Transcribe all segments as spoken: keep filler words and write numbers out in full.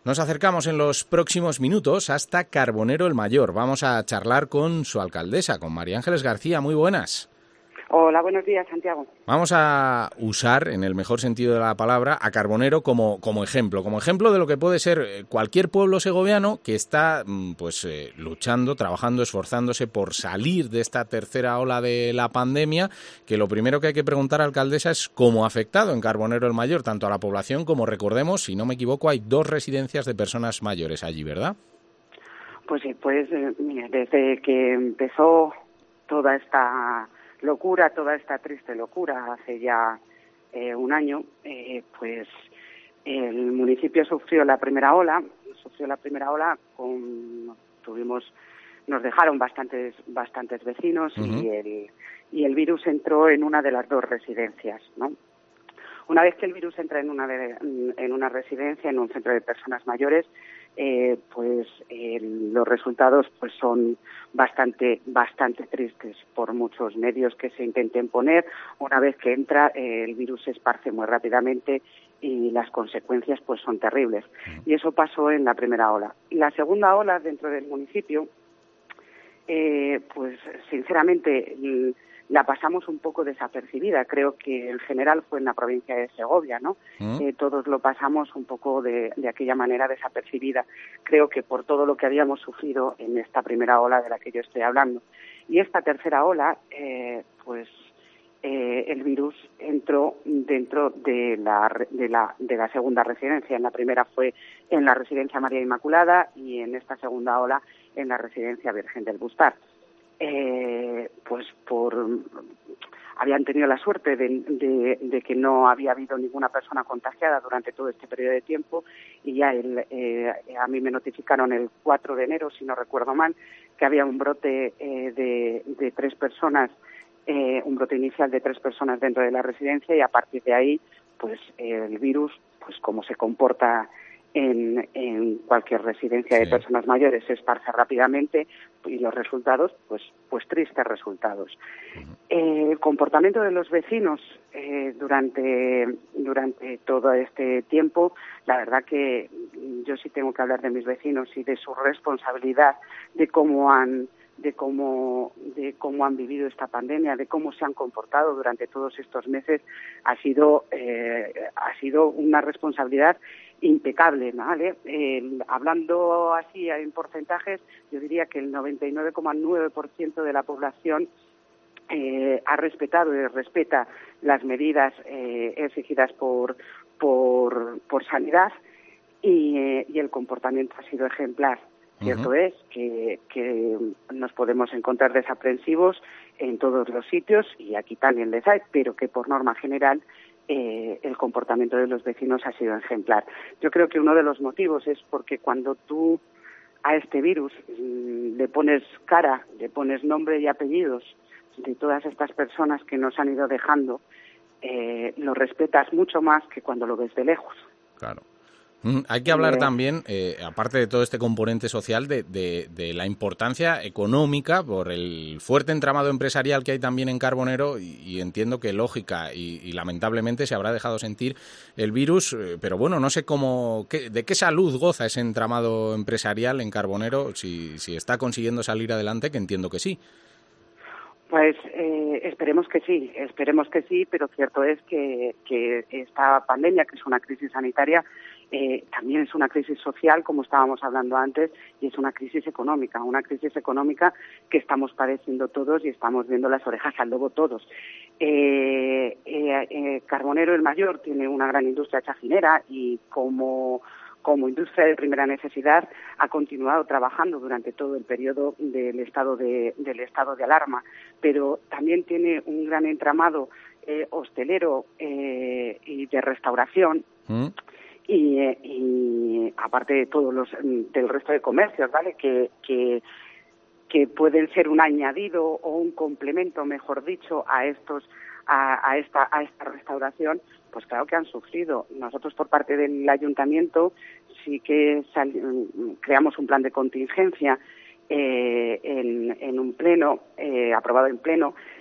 Nos acercamos en los próximos minutos hasta Carbonero el Mayor. Vamos a charlar con su alcaldesa, con María Ángeles García. Muy buenas. Hola, buenos días, Santiago. Vamos a usar, en el mejor sentido de la palabra, a Carbonero como, como ejemplo, como ejemplo de lo que puede ser cualquier pueblo segoviano que está pues eh, luchando, trabajando, esforzándose por salir de esta tercera ola de la pandemia, que lo primero que hay que preguntar, alcaldesa, es cómo ha afectado en Carbonero el Mayor, tanto a la población como, recordemos, si no me equivoco, hay dos residencias de personas mayores allí, ¿verdad? Pues sí, pues eh, mira, desde que empezó toda esta locura, toda esta triste locura, hace ya eh, un año, eh, pues el municipio sufrió la primera ola, sufrió la primera ola, con, tuvimos, nos dejaron bastantes, bastantes vecinos uh-huh. y el y el virus entró en una de las dos residencias, ¿no? Una vez que el virus entra en una de, en una residencia, en un centro de personas mayores, eh, pues eh, los resultados pues son bastante bastante tristes por muchos medios que se intenten poner. Una vez que entra, eh, el virus se esparce muy rápidamente y las consecuencias pues son terribles. Y eso pasó en la primera ola. Y la segunda ola dentro del municipio, eh, pues sinceramente la pasamos un poco desapercibida. Creo que en general fue en la provincia de Segovia, ¿no? ¿Mm? Eh, todos lo pasamos un poco de, de aquella manera desapercibida. Creo que por todo lo que habíamos sufrido en esta primera ola de la que yo estoy hablando. Y esta tercera ola, eh, pues eh, el virus entró dentro de la, de, la, de la segunda residencia. En la primera fue en la residencia María Inmaculada y en esta segunda ola en la residencia Virgen del Bustar. Eh, pues por habían tenido la suerte de, de, de que no había habido ninguna persona contagiada durante todo este periodo de tiempo y ya el, eh, a mí me notificaron el cuatro de enero, si no recuerdo mal, que había un brote eh, de, de tres personas, eh, un brote inicial de tres personas dentro de la residencia y a partir de ahí, pues el virus, pues como se comporta En, en cualquier residencia sí. de personas mayores, se esparce rápidamente y los resultados, pues, pues tristes resultados. Uh-huh. Eh, el comportamiento de los vecinos eh, durante durante todo este tiempo, la verdad que yo sí tengo que hablar de mis vecinos y de su responsabilidad, de cómo han de cómo de cómo han vivido esta pandemia, de cómo se han comportado durante todos estos meses, ha sido eh, ha sido una responsabilidad impecable, ¿vale? Eh, hablando así en porcentajes, yo diría que el noventa y nueve coma nueve por ciento de la población eh, ha respetado y respeta las medidas eh, exigidas por por por sanidad y, eh, y el comportamiento ha sido ejemplar. Cierto uh-huh. es que, que nos podemos encontrar desaprensivos en todos los sitios y aquí también les hay, pero que por norma general eh, el comportamiento de los vecinos ha sido ejemplar. Yo creo que uno de los motivos es porque cuando tú a este virus mmm, le pones cara, le pones nombre y apellidos de todas estas personas que nos han ido dejando, eh, lo respetas mucho más que cuando lo ves de lejos. Claro. Hay que hablar también, eh, aparte de todo este componente social, de, de, de la importancia económica por el fuerte entramado empresarial que hay también en Carbonero y, y entiendo que lógica y, y lamentablemente se habrá dejado sentir el virus, eh, pero bueno, no sé cómo, qué, de qué salud goza ese entramado empresarial en Carbonero, si, si está consiguiendo salir adelante, que entiendo que sí. Pues eh, esperemos que sí, esperemos que sí, pero cierto es que, que esta pandemia, que es una crisis sanitaria, eh, también es una crisis social, como estábamos hablando antes, y es una crisis económica, una crisis económica que estamos padeciendo todos y estamos viendo las orejas al lobo todos. Eh, eh, eh, Carbonero el Mayor tiene una gran industria chacinera y como... como industria de primera necesidad, ha continuado trabajando durante todo el periodo del estado de, del estado de alarma, pero también tiene un gran entramado eh, hostelero eh, y de restauración, ¿Mm? y, eh, y aparte de todos los del resto de comercios, ¿vale? Que, que que pueden ser un añadido o un complemento, mejor dicho, a estos a, a esta a esta restauración, pues claro que han sufrido. Nosotros por parte del ayuntamiento sí que sal, creamos un plan de contingencia eh, en, en un pleno, eh, aprobado en pleno,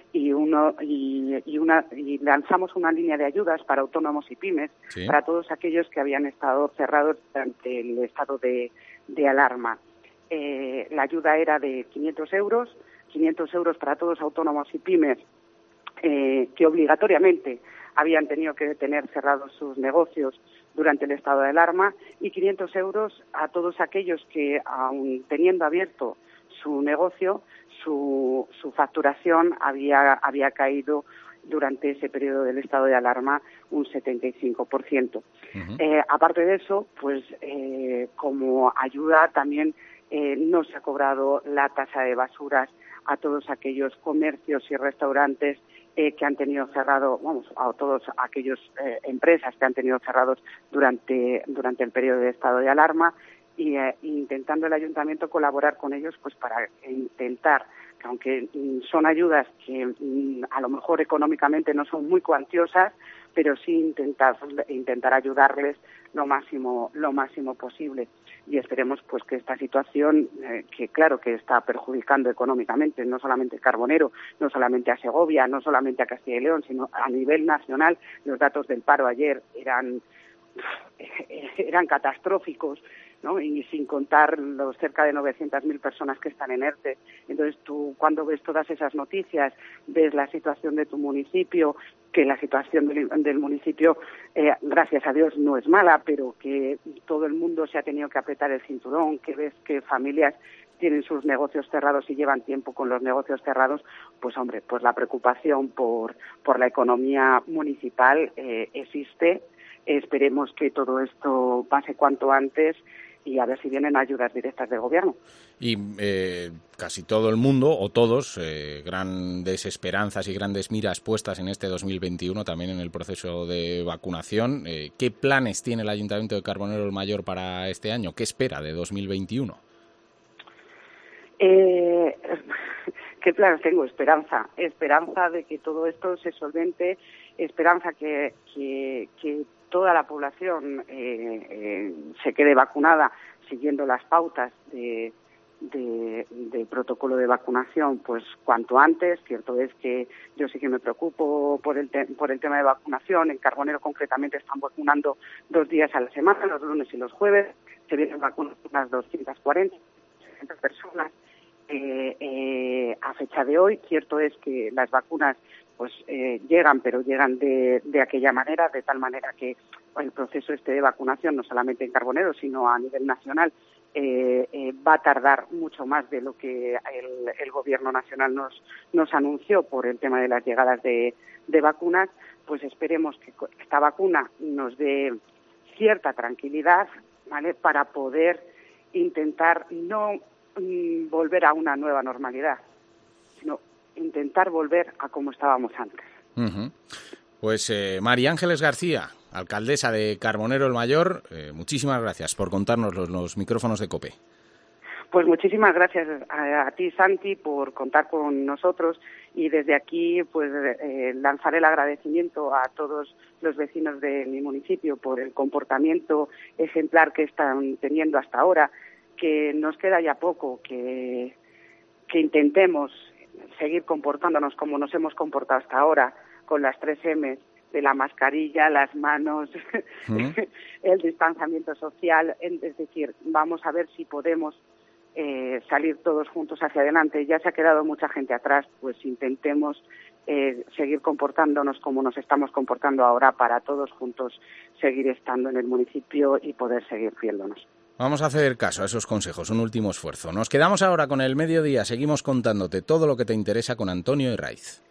y uno y, y una y lanzamos una línea de ayudas para autónomos y pymes, ¿sí?, para todos aquellos que habían estado cerrados durante el estado de, de alarma. Eh, la ayuda era de quinientos euros, quinientos euros para todos autónomos y pymes eh, que obligatoriamente habían tenido que tener cerrados sus negocios durante el estado de alarma, y quinientos euros a todos aquellos que, aun teniendo abierto su negocio, su, su facturación había, había caído durante ese periodo del estado de alarma un setenta y cinco por ciento. Uh-huh. Eh, aparte de eso, pues eh, como ayuda también eh, no se ha cobrado la tasa de basuras a todos aquellos comercios y restaurantes eh, que han tenido cerrado, vamos, a todos aquellos eh, empresas que han tenido cerrados durante durante el periodo de estado de alarma, y eh, intentando el ayuntamiento colaborar con ellos pues para intentar que, aunque mm, son ayudas que mm, a lo mejor económicamente no son muy cuantiosas, pero sí intentar intentar ayudarles lo máximo lo máximo posible. Y esperemos pues que esta situación, eh, que claro que está perjudicando económicamente no solamente Carbonero, no solamente a Segovia, no solamente a Castilla y León, sino a nivel nacional. Los datos del paro ayer eran eran catastróficos, ¿no? Y sin contar los cerca de novecientas mil personas que están en ERTE. Entonces tú, cuando ves todas esas noticias, ves la situación de tu municipio, que la situación del, del municipio, eh, gracias a Dios, no es mala, pero que todo el mundo se ha tenido que apretar el cinturón, que ves que familias tienen sus negocios cerrados y llevan tiempo con los negocios cerrados, pues hombre, pues la preocupación por, por la economía municipal eh, existe. Esperemos que todo esto pase cuanto antes y a ver si vienen ayudas directas del gobierno. Y eh, casi todo el mundo, o todos, eh, grandes esperanzas y grandes miras puestas en este dos mil veintiuno, también en el proceso de vacunación. Eh, ¿Qué planes tiene el Ayuntamiento de Carbonero el Mayor para este año? ¿Qué espera de dos mil veintiuno? Eh, ¿Qué planes tengo? Esperanza. Esperanza de que todo esto se solvente, esperanza que, que, que toda la población eh, eh, se quede vacunada siguiendo las pautas de, de, de protocolo de vacunación pues cuanto antes. Cierto es que yo sí que me preocupo por el, te, por el tema de vacunación. En Carbonero concretamente están vacunando dos días a la semana, los lunes y los jueves. Se vienen vacunando unas doscientas cuarenta personas eh, eh, a fecha de hoy. Cierto es que las vacunas pues eh, llegan, pero llegan de, de aquella manera, de tal manera que el proceso este de vacunación, no solamente en Carbonero, sino a nivel nacional, eh, eh, va a tardar mucho más de lo que el, el Gobierno nacional nos, nos anunció por el tema de las llegadas de, de vacunas. Pues esperemos que esta vacuna nos dé cierta tranquilidad, ¿vale?, para poder intentar no mm, volver a una nueva normalidad, sino intentar volver a como estábamos antes. Uh-huh. Pues eh, María Ángeles García, alcaldesa de Carbonero el Mayor, eh, muchísimas gracias por contarnos los, los micrófonos de COPE. Pues muchísimas gracias a, a ti, Santi, por contar con nosotros, y desde aquí pues eh, lanzaré el agradecimiento a todos los vecinos de mi municipio por el comportamiento ejemplar que están teniendo hasta ahora, que nos queda ya poco, que, que intentemos seguir comportándonos como nos hemos comportado hasta ahora, con las tres eme, de la mascarilla, las manos, ¿Mm? el distanciamiento social. Es decir, vamos a ver si podemos eh, salir todos juntos hacia adelante. Ya se ha quedado mucha gente atrás, pues intentemos eh, seguir comportándonos como nos estamos comportando ahora, para todos juntos seguir estando en el municipio y poder seguir riéndonos. Vamos a hacer caso a esos consejos, un último esfuerzo. Nos quedamos ahora con el mediodía, seguimos contándote todo lo que te interesa con Antonio Herraiz.